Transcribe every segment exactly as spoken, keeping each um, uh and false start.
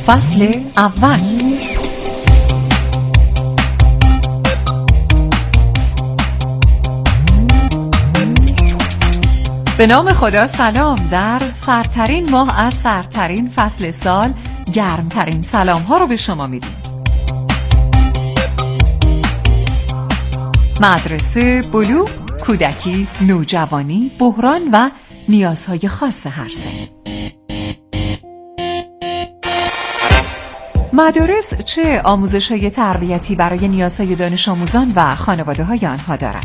فصل اول. به نام خدا. سلام. در سردترین ماه از سردترین فصل سال گرمترین سلام ها رو به شما میدیم. مدرسه، بلوغ، کودکی، نوجوانی، بحران و نیازهای خاص هر سن. مدارس چه آموزش‌های تربیتی برای نیازهای دانش آموزان و خانواده‌های آنها دارد؟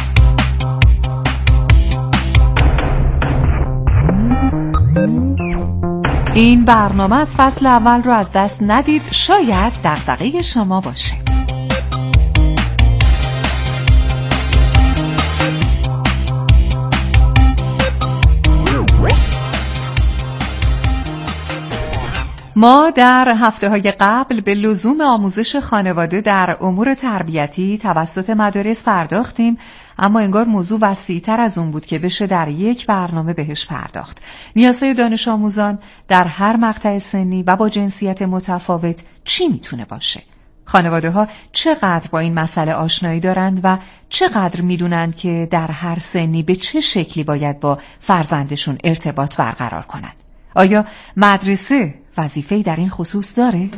این برنامه از فصل اول رو از دست ندید، شاید دغدغه شما باشه. ما در هفته‌های قبل به لزوم آموزش خانواده در امور تربیتی توسط مدارس پرداختیم، اما انگار موضوع وسیع‌تر از اون بود که بشه در یک برنامه بهش پرداخت. نیازهای دانش آموزان در هر مقطع سنی و با جنسیت متفاوت چی میتونه باشه؟ خانواده‌ها چقدر با این مسئله آشنایی دارند و چقدر میدونند که در هر سنی به چه شکلی باید با فرزندشون ارتباط برقرار کنند؟ آیا مدرسه وظیفه‌ای در این خصوص داره؟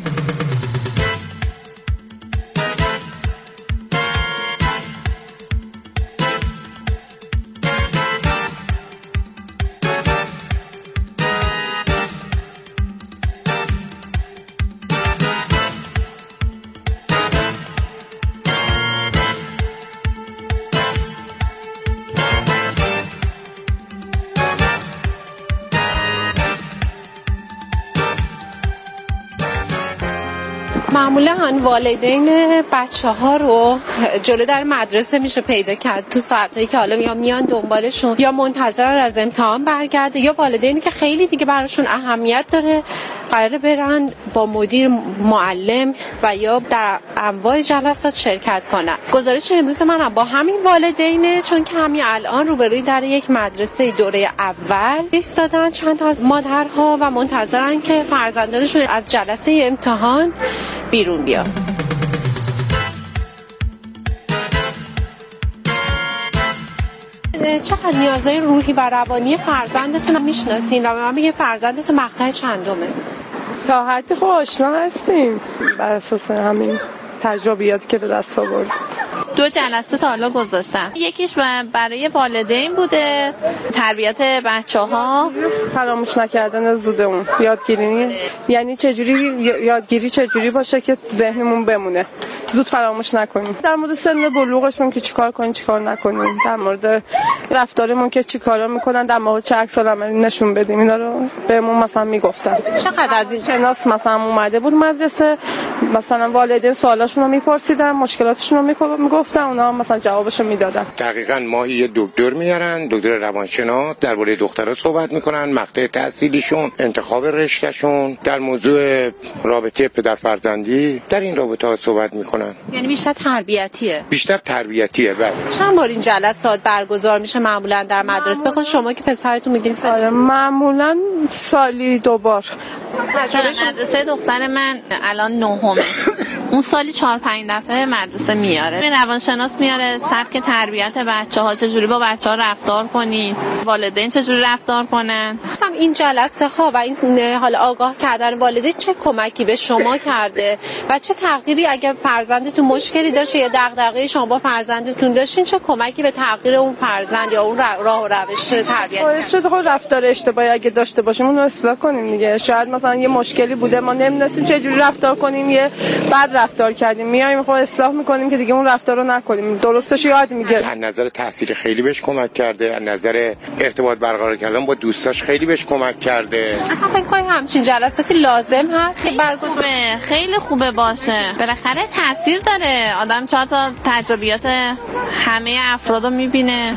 معمولا والدین بچه ها رو جلو در مدرسه میشه پیدا کرد تو ساعتایی که حالا یا میان دنبالشون یا منتظرن از امتحان برگرده، یا والدینی که خیلی دیگه براشون اهمیت داره قراره برن با مدیر، معلم و یا در انواع جلسات شرکت کنن. گزارش امروز من با همین والدینه، چون که همین الان روبروی در یک مدرسه دوره اول ایستادن چند تا از مادرها و منتظرن که فرزندانشون از جلسه امتحان بیرون بیان. چقدر نیازهای روحی و روانی فرزندتون رو میشناسین و به من بگین فرزندتون مقطع چندمه؟ تا حدی خب آشنا هستیم بر اساس همین تجربیاتی که به دست آوردیم. دو جلسه تا حالا گذاشتم. یکیش برای والدین بوده، تربیت بچه‌ها، فراموش نکردن زود اون یادگیری، یعنی چجوری یادگیری چجوری باشه که ذهنمون بمونه، زود فراموش نکنیم. در مورد سن بلوغشون که چیکار کنیم چیکار نکنیم، در مورد رفتارمون که چیکارا میکنن، در مورد چه عکس العملی نشون بدیم، اینا رو بهمون مثلا میگفتن. چقدر از این شناس مثلا اومده بود مدرسه، مثلا والدین سوالاشون رو میپرسیدن، مشکلاتشون رو میگفتن، اونا مثلا جوابشو میدادن. دقیقاً ماهی یه دکتر میارن، دکتر روانشناس، درباره دخترها صحبت میکنن، مقطع تحصیلیشون، انتخاب رشتهشون، در موضوع رابطه پدر فرزندی، در این رابطه ها صحبت میکنن. یعنی بیشتر تربیتیه. بیشتر تربیتیه. بله. چند بار این جلسات برگزار میشه معمولا در مدرسه؟ بخود شما که پسرتون میگین سال معمولا سالی دو بار. مدرسه دختر من الان نهمه. اون سالی چهار پنج دفعه مدرسه میاره. روانشناس میاره سبک تربیت بچه‌ها، چجوری با بچه‌ها رفتار کنین، والدین چجوری رفتار کنن. مثلا این جلسه ها و این حال آگاه کردن والدین چه کمکی به شما کرده و چه تغییری اگر فرزندتون مشکلی داشته یا دغدغه شما با فرزندتون داشتین، چه کمکی به تغییر اون فرزند یا اون راه و روش تربیتی باعث شده؟ خود رفتار اشتباهی اگه داشته باشیم اون رو اصلاح کنیم دیگه. شاید مثلا یه مشکلی بوده ما نمی‌دونستیم چجوری رفتار کنیم، یه بد رفتار کردیم، میایم خب اصلاح میکنیم که دیگه اون رفتار رو نکنیم، درستش یاد میگیره. از نظر تحصیل خیلی بهش کمک کرده، از نظر ارتباط برقرار کردن با دوستاش خیلی بهش کمک کرده. اصلا فکر کنم همچین جلساتی لازم هست که برگزار خیلی خوبه باشه. بالاخره تاثیر داره، آدم چهار تا تجربیات همه افرادو میبینه.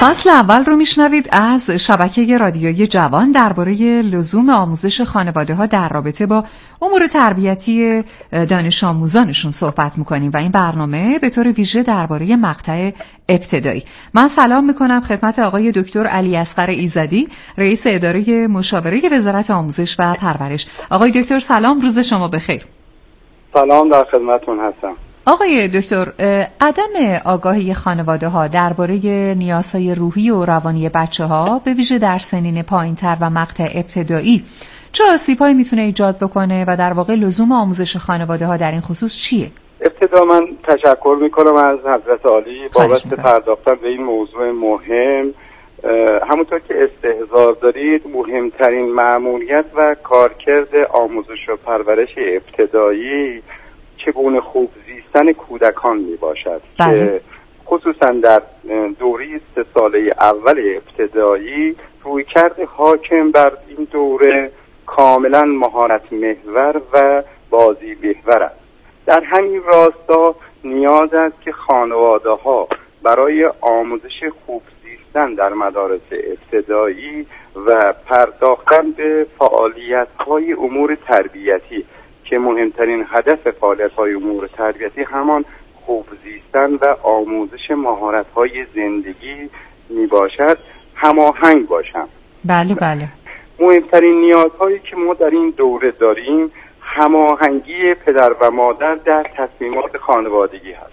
فصل اول رو میشنوید از شبکه رادیویی جوان درباره لزوم آموزش خانواده‌ها در رابطه با امور تربیتی دانش آموزانشون صحبت میکنیم و این برنامه به طور ویژه درباره مقطع ابتدایی. من سلام میکنم خدمت آقای دکتر علی اصغر ایزدی، رئیس اداره مشاوره وزارت آموزش و پرورش. آقای دکتر سلام، روز شما بخیر. سلام، در خدمتتون هستم. آقای دکتر، عدم آگاهی خانواده‌ها درباره نیازهای روحی و روانی بچه‌ها به ویژه در سنین پایین‌تر و مقطع ابتدایی چه آسیب‌هایی میتونه ایجاد بکنه و در واقع لزوم آموزش خانواده‌ها در این خصوص چیه؟ ابتدا من تشکر میکنم از حضرت عالی بابت پرداختن به این موضوع مهم. همونطور که استحضار دارید، مهمترین مأموریت و کارکرد آموزش و پرورش ابتدایی چگونه خوب زیستن کودکان می باشد که خصوصا در دوره سه ساله اول ابتدایی رویکرد حاکم بر این دوره کاملا مهارت محور و بازی محور است. در همین راستا نیاز است که خانواده ها برای آموزش خوب زیستن در مدارس ابتدایی و پرداختن به فعالیت های امور تربیتی که مهمترین هدف فعالیت‌های امور تربیتی همان خوب زیستن و آموزش مهارت‌های زندگی میباشد، هماهنگ باشند. بله بله. مهمترین نیازهایی که ما در این دوره داریم هماهنگی پدر و مادر در تصمیمات خانوادگی هست،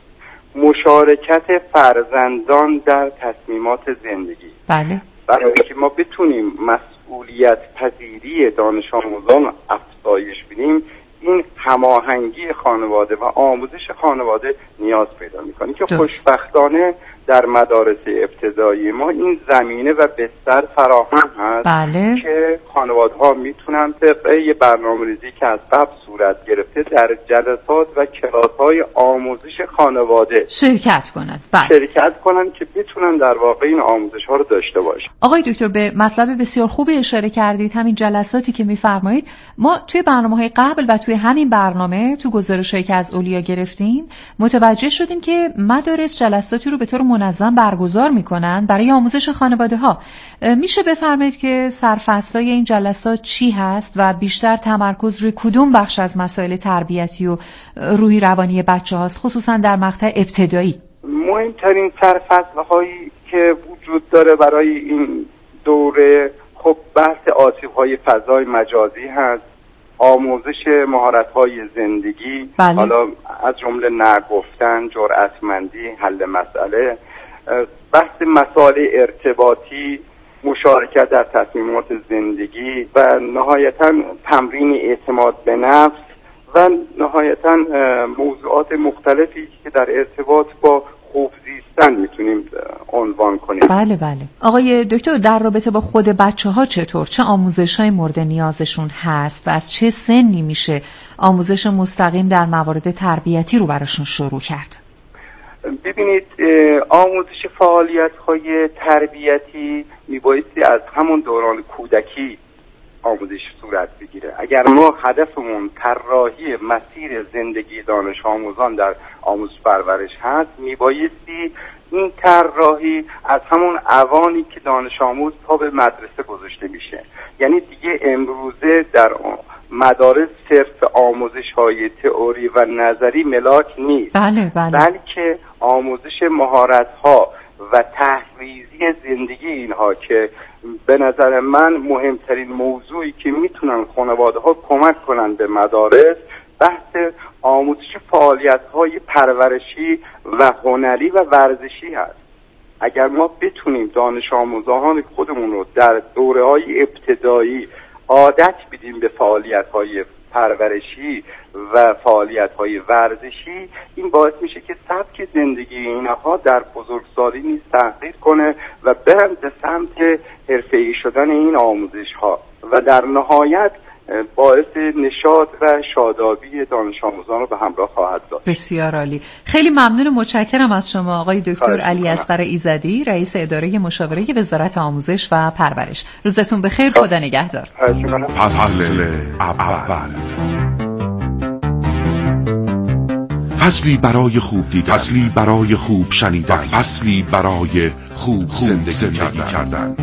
مشارکت فرزندان در تصمیمات زندگی. بله. برای اینکه ما بتونیم مسئولیت پذیری دانش آموزان افزایش بدیم، این هماهنگی خانواده و آموزش خانواده نیاز پیدا میکنه که خوشبختانه در مدارس ابتدایی ما این زمینه و بستر فراهم هست. بله. که خانواده ها میتونن طبق یه برنامه‌ریزی که از قبل صورت گرفته در جلسات و کلاس های آموزش خانواده شرکت کنن. بله. شرکت کنن که بتونن در واقع این آموزش ها رو داشته باشن. آقای دکتر به مطلب بسیار خوبی اشاره کردید. همین جلساتی که میفرمایید ما توی برنامه‌های قبل و توی همین برنامه تو گزارشایی که از اولیا گرفتیم متوجه شدیم که مدارس جلساتی رو به طور منظم برگزار میکنن برای آموزش خانواده ها. میشه بفرمایید که سرفصلای این جلسات چی هست و بیشتر تمرکز روی کدوم بخش از مسائل تربیتی و روحی روانی بچه هاست، خصوصا در مقطع ابتدایی؟ مهمترین سرفصل هایی که وجود داره برای این دوره خب بحث آسیب های فضای مجازی هست، آموزش مهارت‌های زندگی، بله. حالا از جمله نگفتن، جرأتمندی، حل مسئله، بحث مسائل ارتباطی، مشارکت در تصمیمات زندگی و نهایتاً تمرین اعتماد به نفس و نهایتاً موضوعات مختلفی که در ارتباط با خوب زیستن میتونیم عنوان کنیم. بله بله. آقای دکتر در رابطه با خود بچه ها چطور؟ چه آموزش های مورد نیازشون هست و از چه سنی میشه آموزش مستقیم در موارد تربیتی رو براشون شروع کرد؟ ببینید، آموزش فعالیت های تربیتی میبایستی از همون دوران کودکی آموزش صورت بگیره. اگر ما هدفمون طراحی مسیر زندگی دانش آموزان در آموزش پرورش هست، میبایستی این طراحی از همون اوانی که دانش آموز پا به مدرسه گذاشته میشه، یعنی دیگه امروزه در مدارس صرف آموزش های تئوری و نظری ملاک نیست، بله بله. بلکه آموزش مهارت ها و تحریزی زندگی اینها که به نظر من مهمترین موضوعی که میتونن خانواده ها کمک کنن به مدارس بحث آموزش فعالیت های پرورشی و هنری و ورزشی هست. اگر ما بتونیم دانش آموزان خودمون رو در دوره های ابتدایی عادت بدیم به فعالیت های پرورشی و فعالیت‌های ورزشی، این باعث میشه که سبک زندگی اینها در بزرگسالی نیز تغییر کنه و برن به سمت حرفه‌ای شدن این آموزش‌ها و در نهایت باعث نشاط و شادابی دانش آموزان رو به همراه خواهد داشت. بسیار عالی. خیلی ممنون و متشکرم از شما آقای دکتر علی اصغر ایزدی، رئیس اداره مشاوره وزارت آموزش و پرورش. روزتون بخیر، خدا نگهدار. فصل اول فصلی برای خوب دیدن، فصلی برای خوب شنیدن، فصلی برای خوب, خوب زندگی, زندگی کردن, کردن.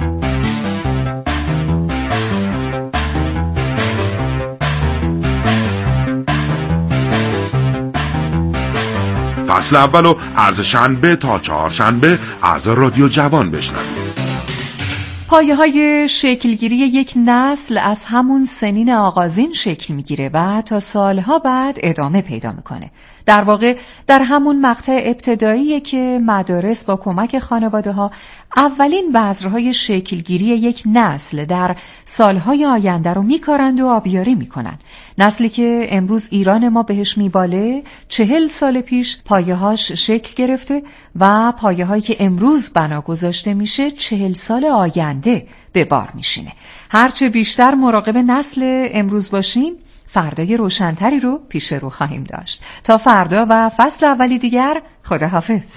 فصل اولو از شنبه تا چهارشنبه از رادیو جوان بشنوید. پایه های شکلگیری یک نسل از همون سنین آغازین شکل میگیره و تا سالها بعد ادامه پیدا میکنه. در واقع در همون مقطع ابتداییه که مدارس با کمک خانواده ها اولین بذرهای شکلگیری یک نسل در سالهای آینده رو میکارند و آبیاری میکنن. نسلی که امروز ایران ما بهش میباله چهل سال پیش پایه‌هاش شکل گرفته و پایه‌هایی که امروز بنا گذاشته میشه چهل سال آینده به بار میشینه. هرچه بیشتر مراقب نسل امروز باشیم فردای روشنتری رو پیش رو خواهیم داشت. تا فردا و فصل اولی دیگر، خداحافظ.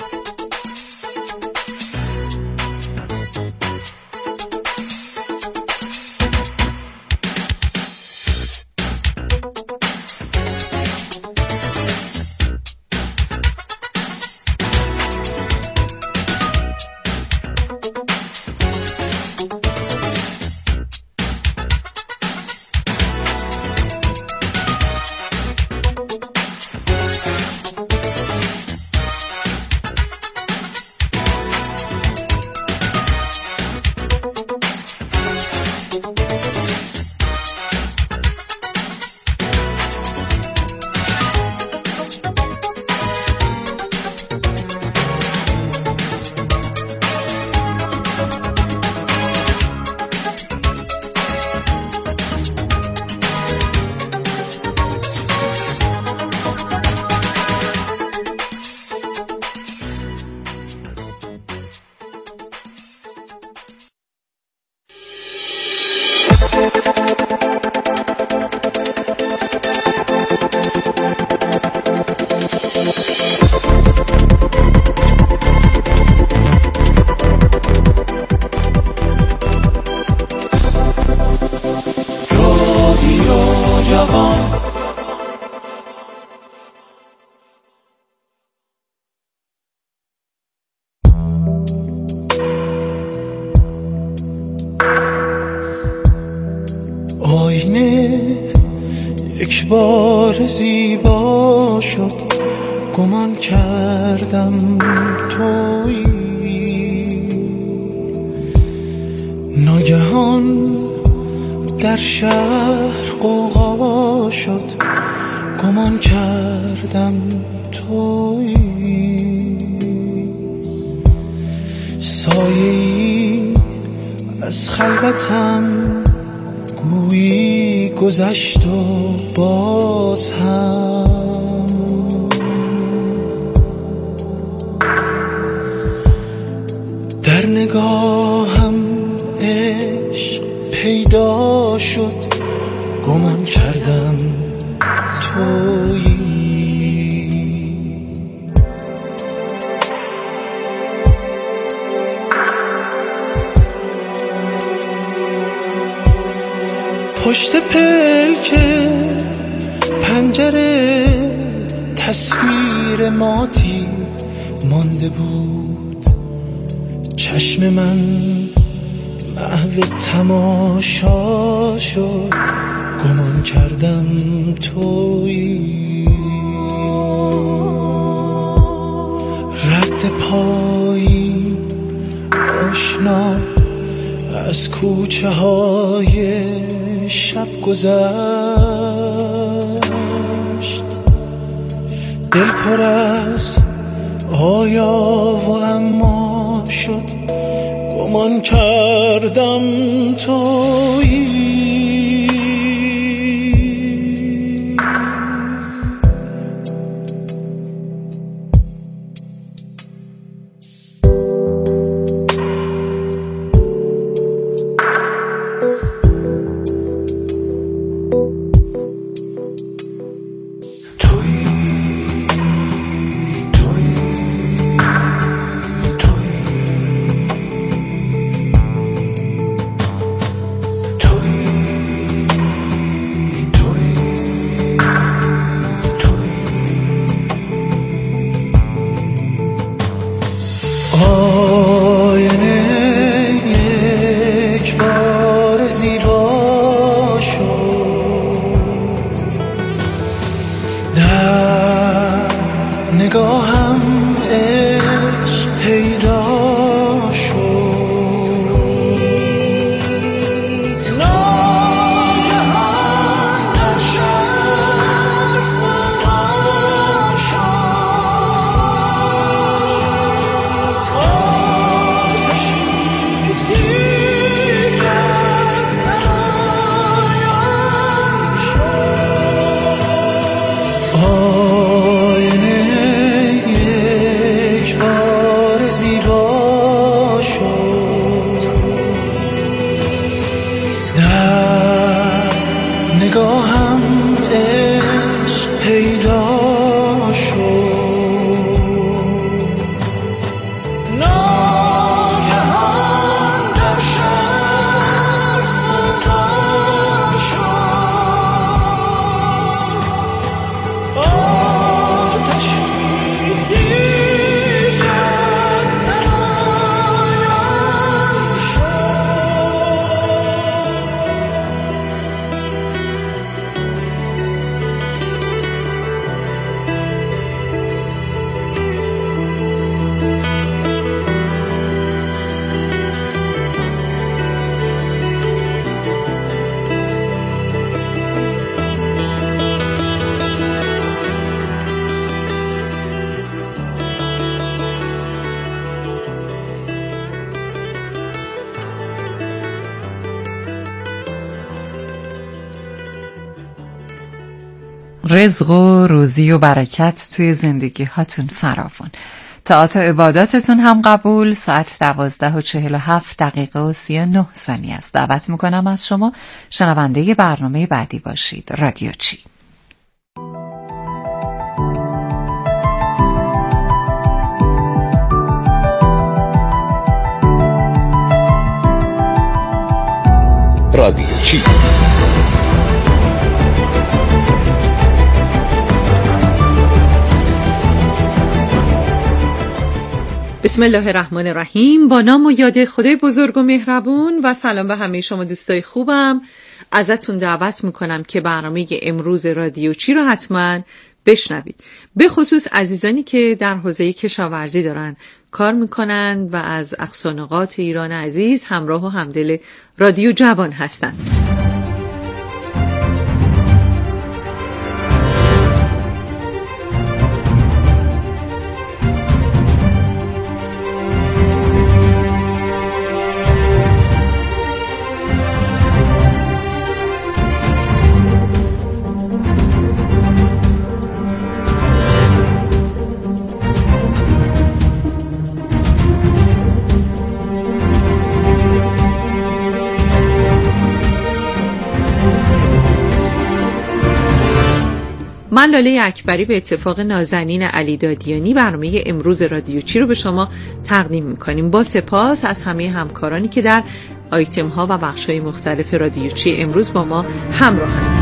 آینه یک بار زیبا شد، گمان کردم تویی. ناگهان در شهر غوغا شد، گمان کردم تویی. سایه‌ای از خلوتم گویی گذشت و باز هم در نگاهم عشق پیدا شد، گمان کردم تویی. پشت پلکه پنجره تصویر ماتی مانده بود. چشم من محو تماشا شد، گمان کردم تویی. رد پایی آشنا از کوچه های شب گذشت. دل پر از آیا و اما شد، گمان کردم تویی. نگاهم عشق پیدا رزق و روزی و برکت توی زندگی هاتون فراوان. طاعات عباداتتون هم قبول. ساعت دوازده و چهل و هفت دقیقه و سی و نه ثانیه است. دعوت میکنم از شما شنونده برنامه بعدی باشید. رادیو چی؟ رادیو چی؟ بسم الله الرحمن الرحیم. با نام و یاد خدای بزرگ و مهربون و سلام به همه شما دوستای خوبم. ازتون دعوت میکنم که برنامه امروز رادیو چی رو حتما بشنوید. به خصوص عزیزانی که در حوزه کشاورزی دارن کار میکنن و از اقصا نقاط ایران عزیز همراه و همدل رادیو جوان هستن. من لاله اکبری به اتفاق نازنین علی دادیانی برنامه امروز رادیو چی رو به شما تقدیم میکنیم. با سپاس از همه همکارانی که در آیتم ها و بخش های مختلف رادیو چی امروز با ما همراهند.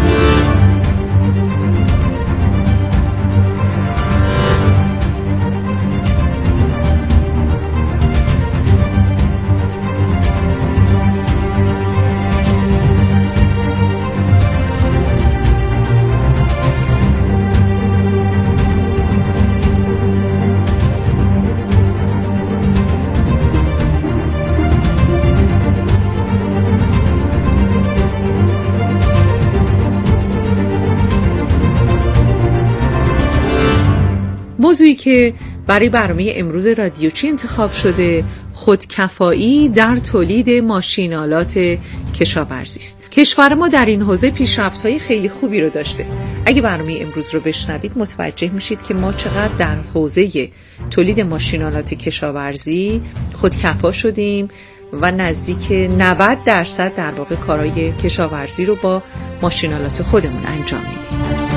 موضوعی که برای برنامه امروز رادیو چی انتخاب شده خودکفایی در تولید ماشین‌آلات کشاورزی است. کشور ما در این حوزه پیشرفت‌های خیلی خوبی رو داشته. اگه برنامه امروز رو بشنوید متوجه میشید که ما چقدر در حوزه تولید ماشین‌آلات کشاورزی خودکفا شدیم و نزدیک نود درصد در واقع کارهای کشاورزی رو با ماشین‌آلات خودمون انجام میدیم.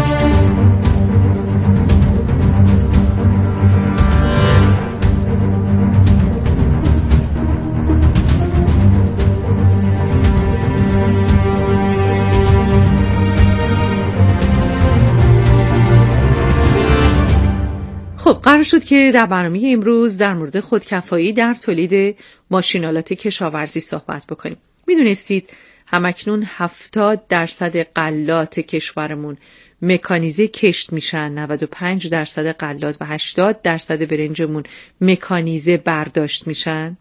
خب قرار شد که در برنامه امروز در مورد خودکفایی در تولید ماشین‌آلات کشاورزی صحبت بکنیم. میدونستید همکنون هفتاد درصد غلات کشورمون مکانیزه کشت میشن، نود و پنج درصد غلات و هشتاد درصد برنجمون مکانیزه برداشت میشن.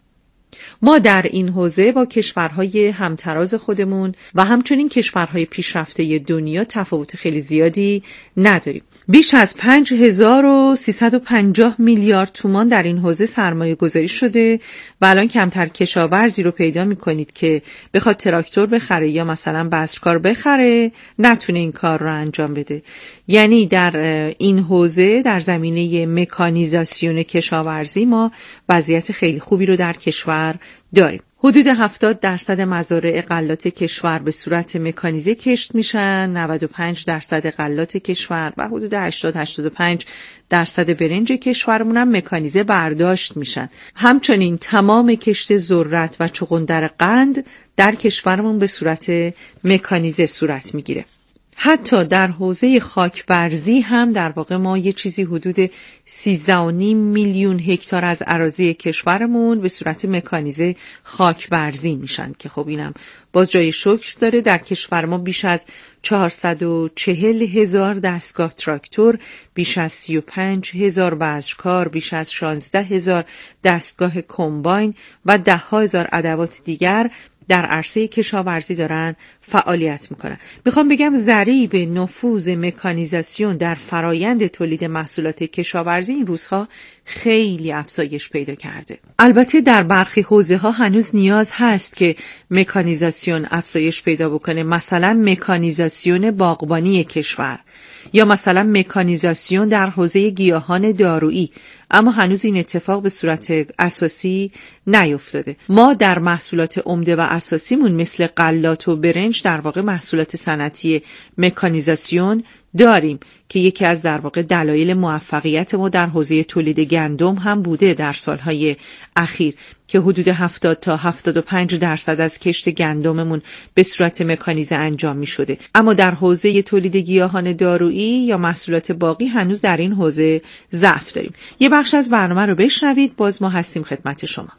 ما در این حوزه با کشورهای همتراز خودمون و همچنین کشورهای پیشرفته دنیا تفاوت خیلی زیادی نداریم. بیش از پنج هزار و سیصد و پنجاه میلیارد تومان در این حوزه سرمایه گذاری شده و الان کمتر کشاورزی رو پیدا میکنید که بخواد تراکتور بخره یا مثلا بذرکار بخره نتونه این کار رو انجام بده. یعنی در این حوزه در زمینه مکانیزاسیون کشاورزی ما وضعیت خیلی خوبی رو در کشور داریم. حدود هفتاد درصد مزارع غلات کشور به صورت مکانیزه کشت میشن، نود و پنج درصد غلات کشور و حدود هشتاد تا هشتاد و پنج درصد برنج کشورمون هم مکانیزه برداشت میشن. همچنین تمام کشت ذرت و چغندر قند در کشورمون به صورت مکانیزه صورت میگیره. حتی در حوزه خاکبرزی هم در واقع ما یه چیزی حدود سیزده و نیم میلیون هکتار از اراضی کشورمون به صورت مکانیزه خاکبرزی میشن که خب اینم باز جای شکر داره. در کشور ما بیش از چهارصد و چهل هزار دستگاه تراکتور، بیش از سی و پنج هزار بذرکار، بیش از شانزده هزار دستگاه کمباین و ده ها هزار ادوات دیگر در عرصه کشاورزی دارن فعالیت میکنن. میخوام بگم ضریب نفوذ مکانیزاسیون در فرایند تولید محصولات کشاورزی این روزها خیلی افزایش پیدا کرده. البته در برخی حوزه ها هنوز نیاز هست که مکانیزاسیون افزایش پیدا بکنه، مثلا مکانیزاسیون باغبانی کشور یا مثلا مکانیزاسیون در حوزه گیاهان دارویی، اما هنوز این اتفاق به صورت اساسی نیفتاده. ما در محصولات عمده و اساسیمون مثل غلات و برنج در واقع محصولات صنعتی مکانیزاسیون داریم که یکی از در واقع دلایل موفقیت ما در حوزه تولید گندم هم بوده در سالهای اخیر که حدود هفتاد تا هفتاد و پنج درصد از کشت گندممون به صورت مکانیزه انجام می شده. اما در حوزه تولید گیاهان دارویی یا محصولات باقی هنوز در این حوزه ضعف داریم. یه بخش از برنامه رو بشنوید، باز ما هستیم خدمت شما.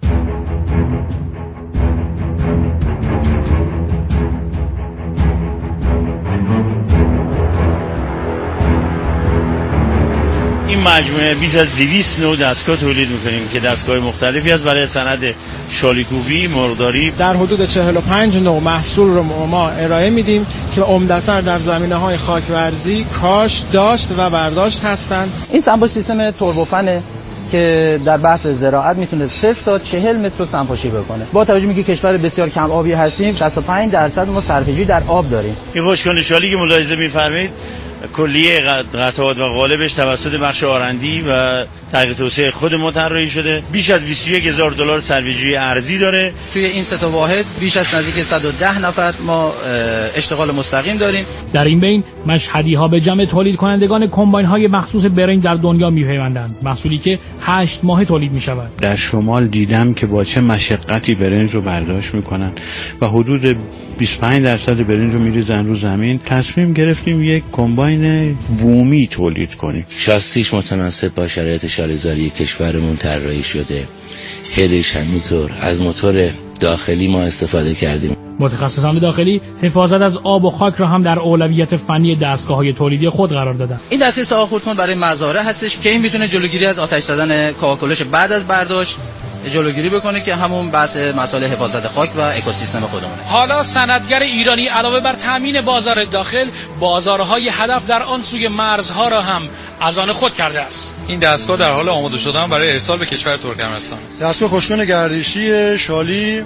این مجموعه بیش از دویست نوع دستگاه تولید میکنیم که دستگاه مختلفی است برای صنعت شالیکوبی، مرغداری. در حدود چهل و پنج نوع محصول رو ما ارائه میدیم که عمدتاً در زمینه‌های خاکورزی، کاشت، داشت و برداشت هستند. این سنباش سیستم توربوفنه که در بحث زراعت میتونه صفر تا چهل متر سنپاشی بکنه. با توجه به اینکه کشور بسیار کم آبی هستیم، شصت و پنج درصد ما صرفه‌جویی در آب داریم. این خشک‌کننده شالی که ملاحظه می‌فرمایید کلیه قطعات و قالبش توسط بخش آرندی و تحقیق توسعه خود ما طراحی شده. بیش از بیست و یک هزار دلار صرفه‌جویی ارزی داره. توی این سه تا واحد بیش از نزدیک صد و ده نفر ما اشتغال مستقیم داریم. در این بین مشهدی‌ها به جمع تولید کنندگان کمباین‌های مخصوص برنج در دنیا می‌پیوندند، محصولی که هشت ماه تولید می‌شود. در شمال دیدم که با چه مشقتی برنج رو برداشت می‌کنن و حدود بیست و پنج درصد برنج رو می‌ریزن رو زمین. تصمیم گرفتیم یک کمباین بومی تولید کنیم. شاستیش متناسب با شرایط شالیزاری کشورمون طراحی شده. هدش همینطور. از موتور داخلی ما استفاده کردیم. متخصصان داخلی حفاظت از آب و خاک را هم در اولویت فنی دستگاه‌های تولیدی خود قرار دادند. این دستگاه ساخت خودکن برای مزارع هستش که این میتونه جلوگیری از آتش زدن کاکولش بعد از برداشت جلوگیری بکنه که همون بحث مسائل حفاظت خاک و اکوسیستم خودمونه. حالا صنعتگر ایرانی علاوه بر تامین بازار داخل، بازارهای هدف در آن سوی مرزها را هم از آن خود کرده است. این دستگاه در حال آماده شدن برای ارسال به کشور ترکمنستان. دستگاه خشک‌کننده گردشی شالی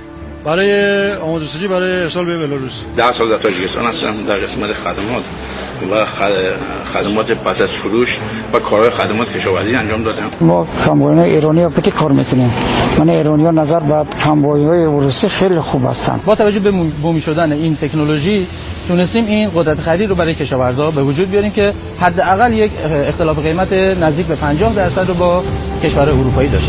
برای آماده‌سازی برای ارسال به بلاروس. در سال در تاجیکستان هستم در قسمت خدمات و خدمات پس از فروش و کارهای خدمات کشاورزی انجام دادم. ما کمباین‌های ایرانی ها پتی کار می‌کنیم. من ایرانی‌ها نظر به کمباین‌های روسی خیلی خوب هستند. با توجه به بومی شدن این تکنولوژی تونستیم این قدرت خرید رو برای کشاورزا به وجود بیاریم که حداقل یک اختلاف قیمت نزدیک به پنجاه درصد رو با کشور اروپایی داشته.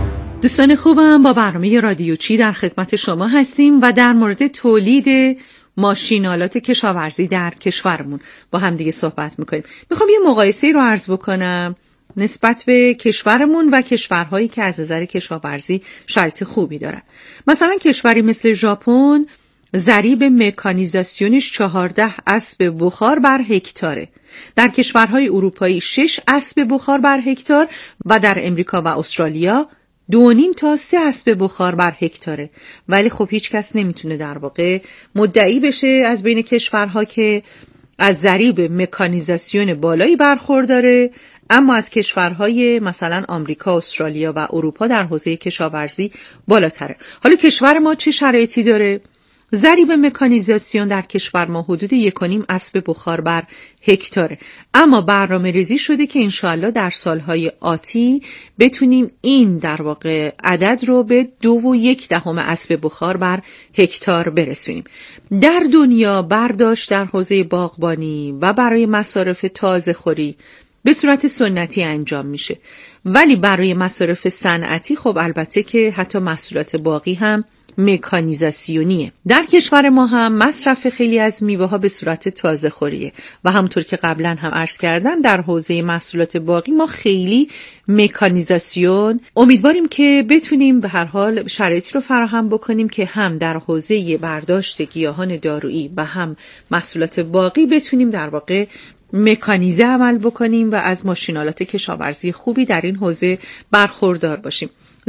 دوستان خوبم، با برنامه رادیو چی در خدمت شما هستیم و در مورد تولید ماشین‌آلات کشاورزی در کشورمون با هم دیگه صحبت میکنیم. میخوام یه مقایسه رو عرض بکنم نسبت به کشورمون و کشورهایی که از نظر کشاورزی شرایط خوبی دارن. مثلا کشوری مثل ژاپن ضریب مکانیزاسیونش چهارده اسب بخار بر هکتاره. در کشورهای اروپایی شش اسب بخار بر هکتار و در امریکا و استرالیا دو نیم تا سه اسب بخار بر هکتاره. ولی خب هیچ کس نمیتونه در واقع مدعی بشه از بین کشورها که از ضریب مکانیزاسیون بالایی برخورداره، اما از کشورهای مثلا آمریکا، استرالیا و اروپا در حوزه کشاورزی بالاتره. حالا کشور ما چه شرایطی داره؟ ضریب مکانیزاسیون در کشور ما حدود یک و نیم اسب بخار بر هکتاره، اما برنامه ریزی شده که انشاءالله در سالهای آتی بتونیم این در واقع عدد رو به دو و یک دهم اسب بخار بر هکتار برسونیم. در دنیا برداشت در حوزه باغبانی و برای مصارف تازه خوری به صورت سنتی انجام میشه، ولی برای مصارف صنعتی خب البته که حتی محصولات باغی هم مکانیزاسیونیه. در کشور ما هم مصرف خیلی از میوه ها به صورت تازه خوریه و همونطور که قبلا هم عرض کردم در حوزه محصولات باغی ما خیلی مکانیزاسیون امیدواریم که بتونیم به هر حال شرایطی رو فراهم بکنیم که هم در حوزه برداشت گیاهان دارویی و هم محصولات باغی بتونیم در واقع مکانیزه عمل بکنیم و از ماشین‌آلات کشاورزی خوبی در این حوزه برخوردار باشیم.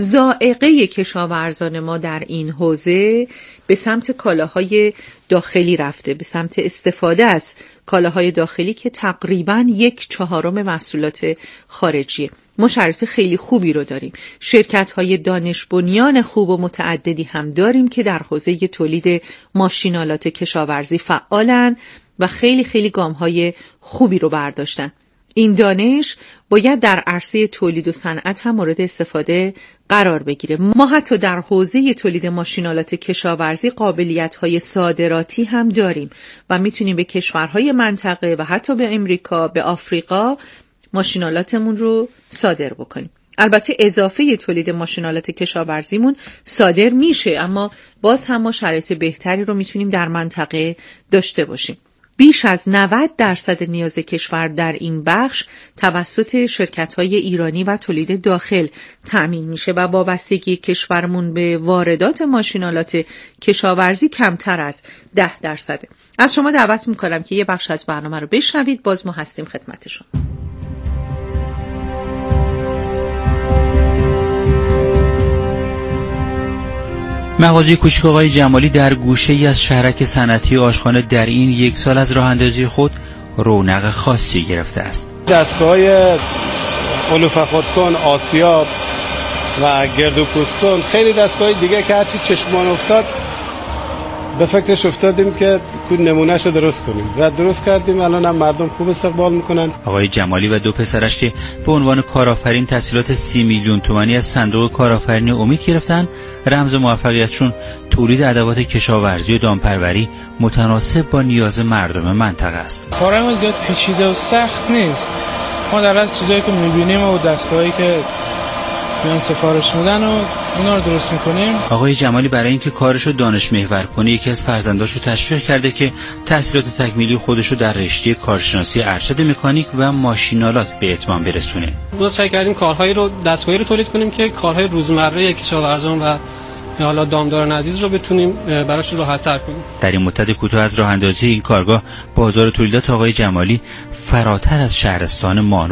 ذائقه کشاورزان ما در این حوزه به سمت کالاهای داخلی رفته، به سمت استفاده از کالاهای داخلی که تقریباً یک چهارم محصولات خارجیه. ما شرایط خیلی خوبی رو داریم. شرکت‌های دانش بنیان خوب و متعددی هم داریم که در حوزه تولید ماشین‌آلات کشاورزی فعالن و خیلی خیلی گام‌های خوبی رو برداشتن. این دانش باید در عرصه تولید و صنعت هم مورد استفاده قرار بگیره. ما حتی در حوزه تولید ماشین‌آلات کشاورزی قابلیت‌های صادراتی هم داریم و میتونیم به کشورهای منطقه و حتی به امریکا، به آفریقا ماشین‌آلاتمون رو صادر بکنیم. البته اضافه تولید ماشین‌آلات کشاورزیمون صادر میشه، اما باز هم ما شرایط بهتری رو میتونیم در منطقه داشته باشیم. بیش از نود درصد نیاز کشور در این بخش توسط شرکت‌های ایرانی و تولید داخل تأمین میشه و وابستگی کشورمون به واردات ماشین‌آلات کشاورزی کمتر از ده درصده. از شما دعوت میکنم که یه بخش از برنامه رو بشنوید. باز ما هستیم خدمتشون. مغازه کوچیک آقای جمالی در گوشه‌ای از شهرک صنعتی آشخانه در این یک سال از راه اندازی خود رونق خاصی گرفته است. دستگاه علوفه خودکن، آسیاب و گردو پوستکن، خیلی دستگاه دیگه که هرچی چشمان افتاد به فکرش افتادیم که نمونهشو درست کنیم و درست کردیم. الان هم مردم خوب استقبال میکنن. آقای جمالی و دو پسرش که به عنوان کارآفرین تسهیلات سی میلیون تومانی از صندوق کارآفرینی امید گرفتن، رمز موفقیتشون تولید ادوات کشاورزی و دامپروری متناسب با نیاز مردم منطقه است. کارمون زیاد پیچیده و سخت نیست. ما در از چیزایی که میبینیم و دستگاهایی که میان سفارش میدن و اونا رو درست میکنیم. آقای جمالی برای اینکه کارشو دانش محور کنه یکی از فرزنداشو تشویق کرده که تحصیلات تکمیلی خودشو در رشته کارشناسی ارشد مکانیک و ماشین‌آلات به اتمام برسونه. ما سعی کردیم کارهایی رو دستگاهی رو تولید کنیم که کارهای روزمره کشاورزان و حالا دامداران عزیز رو بتونیم براش راحت‌تر کنیم. در این مدت کوتاه از راه اندازی این کارگاه بازار تولیدات آقای جمالی فراتر از شهرستان مانو